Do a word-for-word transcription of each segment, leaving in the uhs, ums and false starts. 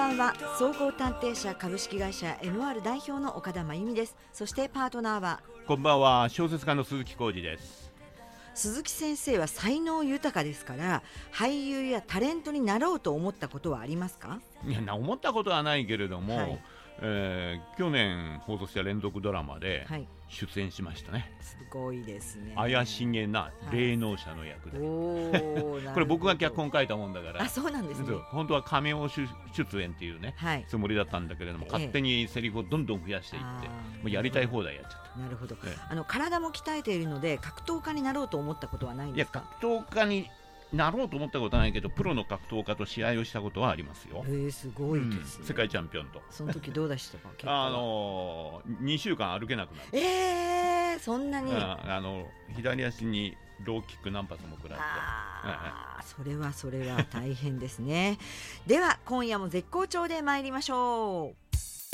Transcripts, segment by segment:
ばんは。総合探偵社株式会社 エヌアール 代表の岡田真由美です。そしてパートナーはこんばんは、小説家の鈴木浩二です。 鈴木先生は才能豊かですから、俳優やタレントになろうと思ったことはありますか？ いや、思ったことはないけれども、はい、えー、去年放送した連続ドラマで出演しましたね、はい、 すごいですね。 怪しげな霊能者の役で、はい、おこれ僕が脚本書いたもんだから。 あ、そうなんですね。 本当は仮面出演っていうね、はい、つもりだったんだけれども、勝手にセリフをどんどん増やしていって、もうやりたい放題やっちゃった。 なるほど、ええ、あの体も鍛えているので格闘家になろうと思ったことはないんですか？ いや、格闘家になろうと思ったことはないけど、プロの格闘家と試合をしたことはありますよ。 えー、すごいですね、 うん、世界チャンピオンと。 その時どうでしたか？ あのー、にしゅうかん歩けなくなる。 えー、そんなに。 ああの左足にローキック何発も食らって。 あ、それはそれは大変ですね。では今夜も絶好調で参りましょう。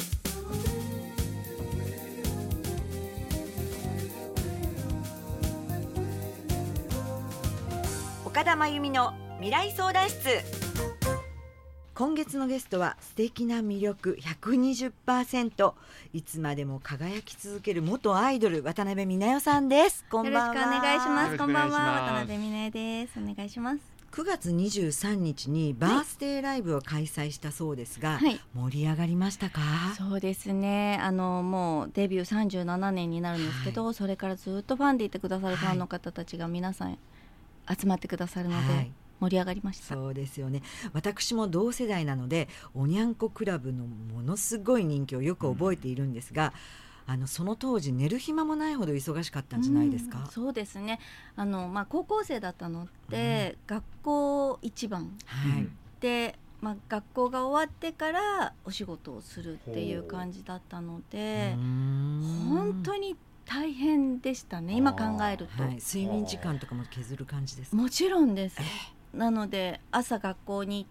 岡田真由美の未来相談室。今月のゲストは素敵な魅力 ひゃくにじゅっパーセント、 いつまでも輝き続ける元アイドル渡辺美奈代さんです。こんばんは。 よろしくお願いします。こんばんは、渡辺美奈代です。お願いします。 くがつにじゅうさんにちにバースデーライブを開催したそうですが、はい、盛り上がりましたか？ そうですね、あのもうデビューさんじゅうななねんになるんですけど、はい、それからずっとファンでいてくださるファンの方たちが皆さん集まってくださるので、はい、盛り上がりました。 そうですよね。私も同世代なのでおにゃんこクラブのものすごい人気をよく覚えているんですが、うん、あのその当時寝る暇もないほど忙しかったんじゃないですか？ うん、そうですね、あの、まあ、高校生だったので、うん、学校一番、はい、で、まあ、学校が終わってからお仕事をするっていう感じだったので、本当に大変でしたね、今考えると。 はい、睡眠時間とかも削る感じですか？ もちろんです。なので朝学校に行って、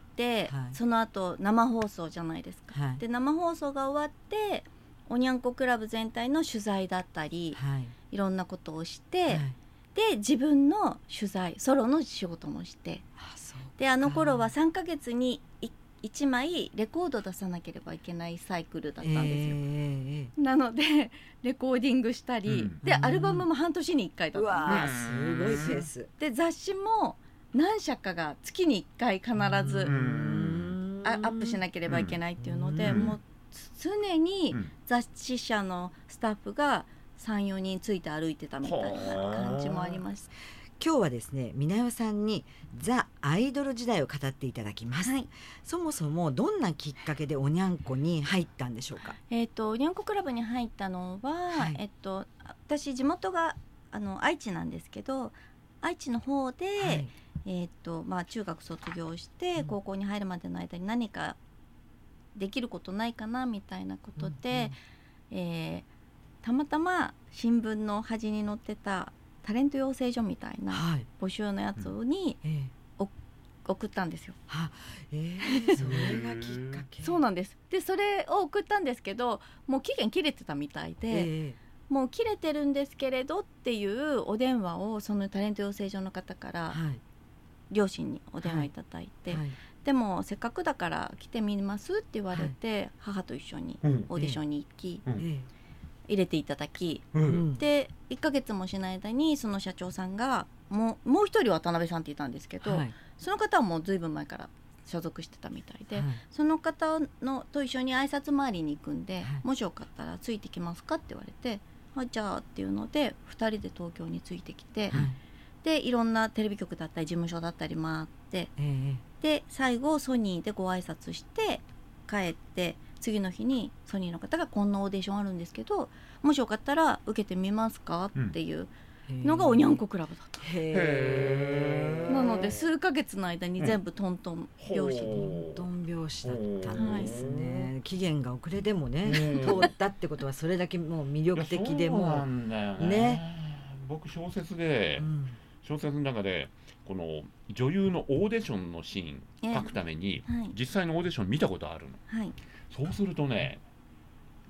はい、その後生放送じゃないですか、はい、で生放送が終わっておにゃんこクラブ全体の取材だったり、はい、いろんなことをして、はい、で自分の取材ソロの仕事もして、あ、そうか。であの頃はさんかげつにいちまいレコード出さなければいけないサイクルだったんですよ、えー、なのでレコーディングしたり、うん、でアルバムも半年にいっかいだったんです。 うわ、すごいペースで雑誌も何社かが月にいっかい必ずアップしなければいけないっていうので、もう常に雑誌社のスタッフが さん,よ 人ついて歩いてたみたいな感じもあります。 今日はですね、美奈代さんにザ・アイドル時代を語っていただきます、はい、そもそもどんなきっかけでおにゃんこに入ったんでしょうか？ えーと、おにゃんこクラブに入ったのは、はい、えーと、私地元があの愛知なんですけど、愛知の方で、はい、えーとまあ、中学卒業して高校に入るまでの間に何かできることないかなみたいなことで、うんうん、えー、たまたま新聞の端に載ってたタレント養成所みたいな募集のやつに、はい、えー、送ったんですよ。 は、えー、それがきっかけ。 そうなんです。でそれを送ったんですけど、もう期限切れてたみたいで、えーもう切れてるんですけれどっていうお電話をそのタレント養成所の方から両親にお電話いただいて、はいはい、でもせっかくだから来てみますって言われて、はい、母と一緒にオーディションに行き、うん、入れていただき、うん、でいっかげつもしない間にその社長さんがもう、もう一人渡辺さんっていたんですけど、はい、その方はもうずいぶん前から所属してたみたいで、はい、その方のと一緒に挨拶回りに行くんで、はい、もしよかったらついてきますかって言われて、あ、じゃあっていうのでふたりで東京についてきて、はい、でいろんなテレビ局だったり事務所だったり回って、えー、で最後ソニーでご挨拶して帰って、次の日にソニーの方がこんなオーディションあるんですけどもしよかったら受けてみますかっていうのがおにゃんこクラブだった。へー。なので数ヶ月の間に全部トントン拍子で、 トントン拍子だったんですね。期限が遅れでもね通ったってことはそれだけもう魅力的で、もうそうなんだよ ね, ね僕小説で、うん、小説の中でこの女優のオーディションのシーン書くために、はい、実際のオーディション見たことあるの、はい、そうするとね、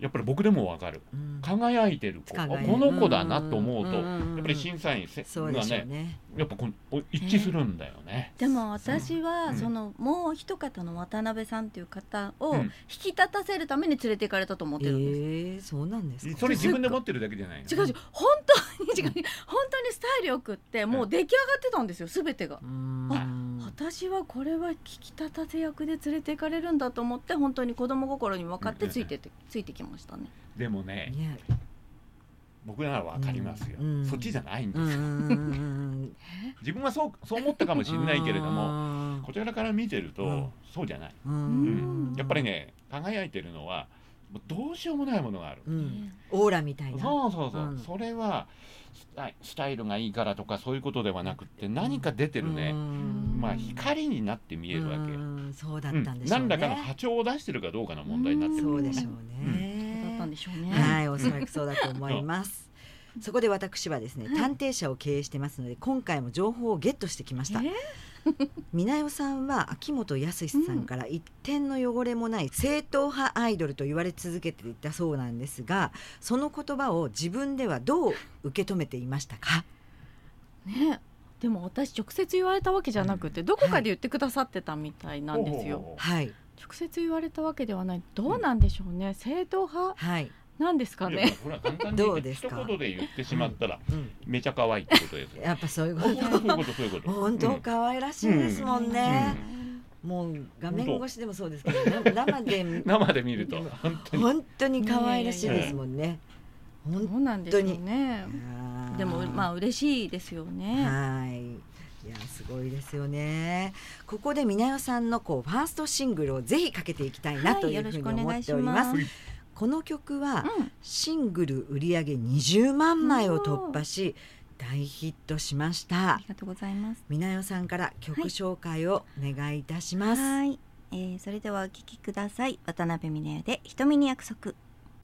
やっぱり僕でも分かる、うん、輝いてる子、この子だなと思うと、うんうん、やっぱり審査員が ね, ねやっぱこ一致するんだよね、 えー、でも私は、うん、そのもう一方の渡辺さんという方を引き立たせるために連れて行かれたと思ってるんです、うん、 えー、そうなんですか。 それ自分で持ってるだけじゃないの。 違う違う、本当に違う、本当にスタイルよくってもう出来上がってたんですよ、全てが。あ、私はこれは引き立たせ役で連れて行かれるんだと思って、本当に子供心に分かってついてて、ついてきましたね。 でもね、僕なら分かりますよ、うんうん、そっちじゃないんですよ、うん、自分はそう、そう思ったかもしれないけれども、こちらから見てると、うん、そうじゃない、うんうん、やっぱりね輝いてるのはどうしようもないものがある、うん、 オーラみたいな。 そうそうそう、うん、それはスタイルがいいからとかそういうことではなくって何か出てるね、まあ、光になって見えるわけ。 うんそうだったんでしょうね、うん、 何らかの波長を出してるかどうかの問題になってる、ね、 そうでしょうね、 うん、そうだったんでしょうね。 はい、おそらくそうだと思いますそこで私はですね、探偵社を経営してますので、今回も情報をゲットしてきました。えーみなよさんは秋元康さんから一点の汚れもない正統派アイドルと言われ続けていたそうなんですが、その言葉を自分ではどう受け止めていましたかね。でも私直接言われたわけじゃなくて、うん、どこかで言ってくださってたみたいなんですよ、 はい、 直接言われたわけではない。どうなんでしょうね、うん、正統派、はいなんですかね。 ほら簡単にどうですか。一言で言ってしまったら、うん、めちゃ可愛いってことです。 やっぱそういうこと。そういうことそういうこと。本当可愛らしいですもんね。うん、もう画面越しでもそうですけど、生で生で見ると本当に本当に可愛らしいですもんね。 本当に。そうなんですよね。でもまあ嬉しいですよね。 はい。いやすごいですよね。ここでみなよさんのこうファーストシングルをぜひかけていきたいなというふうに思っております。この曲はシングル売り上げにじゅうまんまいを突破し大ヒットしました。 ありがとうございます。 みなよさんから曲紹介をお願いいたします。 はい、えー、それではお聴きください。渡辺美奈代で瞳に約束。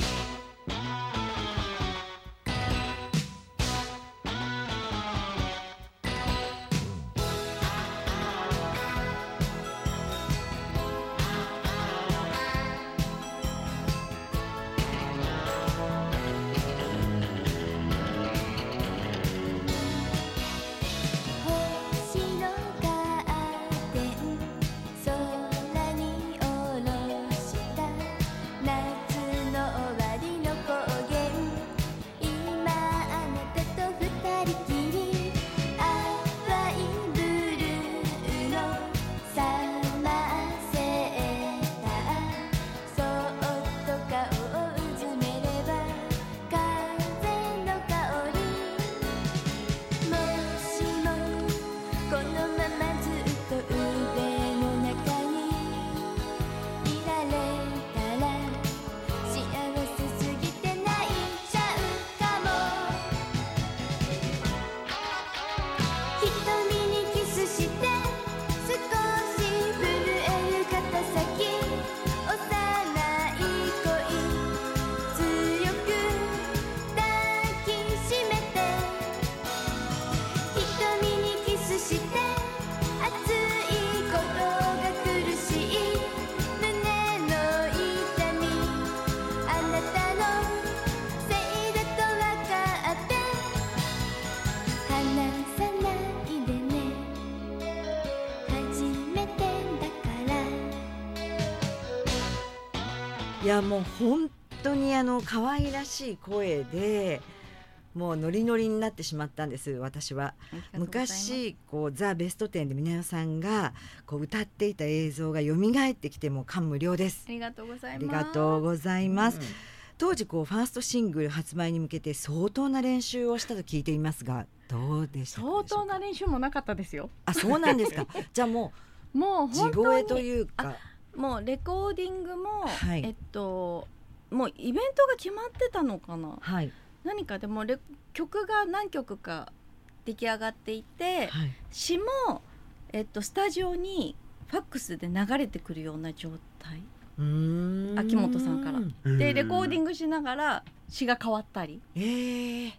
いやもう本当にあの可愛らしい声でもうノリノリになってしまったんです。私は昔こうザ・ベストテンでみなよさんがこう歌っていた映像が蘇ってきても感無量です。 ありがとうございます。 ありがとうございます、うん、当時こうファーストシングル発売に向けて相当な練習をしたと聞いていますがどうでしたか。 相当な練習もなかったですよ。 あ、そうなんですか。じゃあもうもう地声というかもうレコーディングも、はい、えっともうイベントが決まってたのかな、はい、何かでもレ曲が何曲か出来上がっていて、はい、詞も、えっと、スタジオにファックスで流れてくるような状態。うーん秋元さんからでレコーディングしながら詞が変わったり、 えー、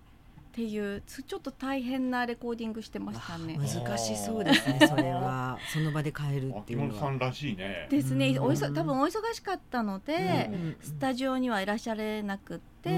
っていうちょっと大変なレコーディングしてましたね。 難しそうですねそれはその場で変えるっていうのは。 秋元さんらしいね。 ですね。おいそ多分お忙しかったので、うん、スタジオにはいらっしゃれなくって、うん、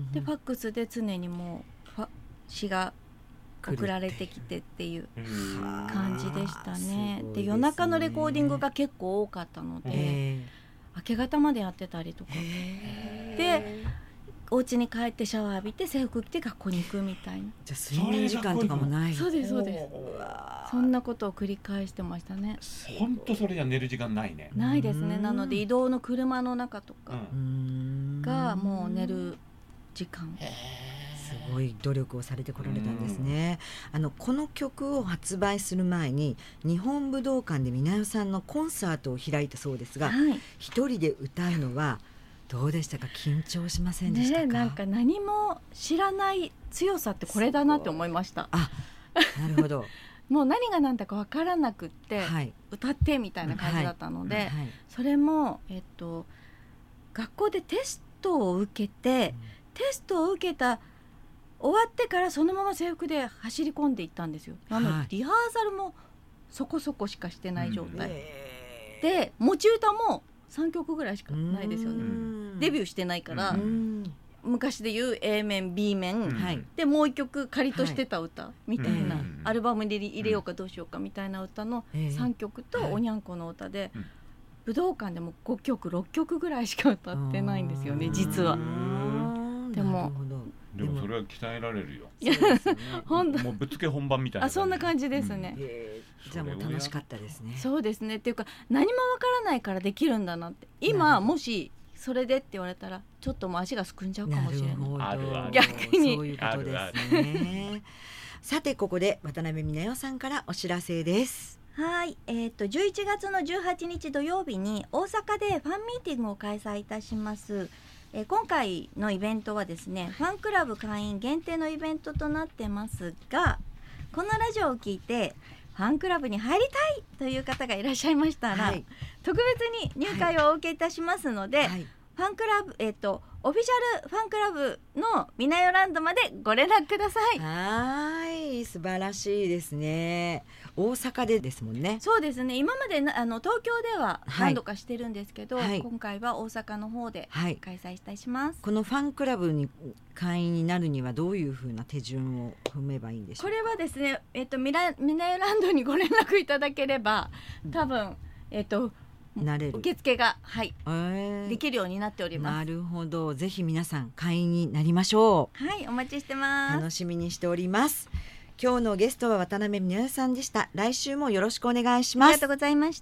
でファックスで常にもうファ詩が送られてきてっていう感じでしたね。で夜中のレコーディングが結構多かったので明け方までやってたりとかでお家に帰ってシャワー浴びて制服着て学校に行くみたいな。 じゃあ睡眠時間とかもない。 そうですそうです。そんなことを繰り返してましたね。 本当それじゃ寝る時間ないね。 ないですね。なので移動の車の中とかがもう寝る時間。 すごい努力をされてこられたんですね。あのこの曲を発売する前に日本武道館で美奈代さんのコンサートを開いたそうですが、はい、一人で歌うのはどうでしたか？緊張しませんでしたか？ ね、なんか何も知らない強さってこれだなって思いました。 あ、なるほどもう何が何だか分からなくって、はい、歌ってみたいな感じだったので、はいはい、それも、えっと、学校でテストを受けて、うん、テストを受けた終わってからそのまま制服で走り込んでいったんですよ。なので、はい、リハーサルもそこそこしかしてない状態、うん、で持ち歌もさんきょくぐらいしかないですよね。デビューしてないから、昔でいう A 面 B 面、はい、でもう一曲仮としてた歌みたいな、はい、アルバムで入れようかどうしようかみたいな歌のさんきょくとおにゃんこの歌で、はい、武道館でもごきょくろっきょくぐらいしか歌ってないんですよね実は。でもでもそれは鍛えられるよ。 そうですね、 もうぶっつけ本番みたいな。 あ、そんな感じですね、うん、 えー、じゃあもう楽しかったですね。 そうですね。っていうか何もわからないからできるんだなって。今もしそれでって言われたらちょっともう足がすくんじゃうかもしれない。 あるある。 逆にそういうことですね。さてここで渡辺美奈代さんからお知らせです。 はい、えー、とじゅういちがつのじゅうはちにち土曜日に大阪でファンミーティングを開催いたします。えー、今回のイベントはですね、ファンクラブ会員限定のイベントとなってますが、このラジオを聞いてファンクラブに入りたいという方がいらっしゃいましたら、はい、特別に入会をお受けいたしますので、はいはい、ファンクラブ、えーと、オフィシャルファンクラブの美奈代ランドまでご連絡ください。 はい、素晴らしいですね。大阪でですもんね。 そうですね。今まであの東京では何度かしてるんですけど、はい、今回は大阪の方で開催いたします、はい、 このファンクラブに会員になるにはどういうふうな手順を踏めばいいんでしょうか？ これはですね、えっと、美奈代ランドにご連絡いただければ多分、えっとなれる受付が、はい、えー、できるようになっております。 なるほど。ぜひ皆さん会員になりましょう。はい、お待ちしてます。 楽しみにしております。今日のゲストは渡辺美奈代さんでした。来週もよろしくお願いします。 ありがとうございました。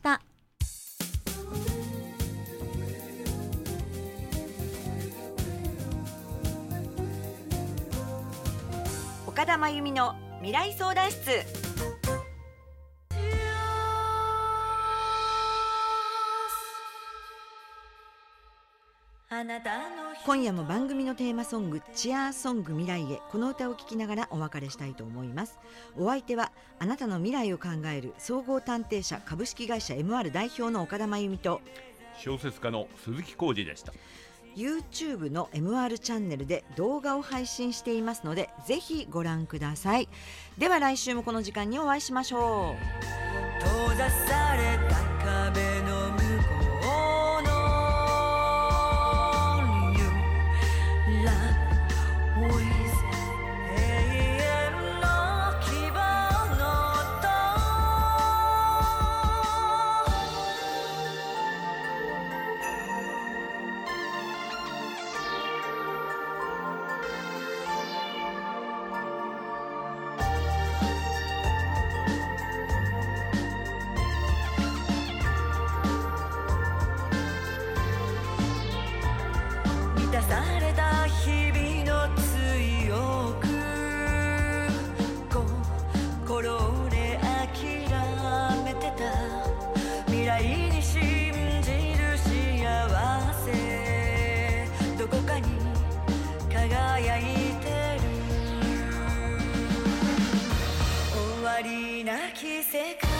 岡田真由美の未来相談室。今夜も番組のテーマソングチアーソング未来へ、この歌を聴きながらお別れしたいと思います。お相手はあなたの未来を考える総合探偵社株式会社 エムアール 代表の岡田真由美と小説家の鈴木浩二でした。 YouTube の エムアール チャンネルで動画を配信していますのでぜひご覧ください。では来週もこの時間にお会いしましょう。閉ざされた壁の向こうの世界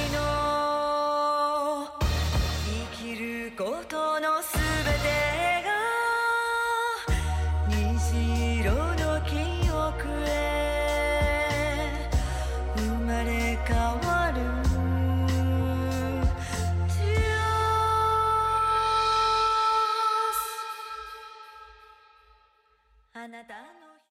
の生きることのすべてが虹色の記憶へあなたの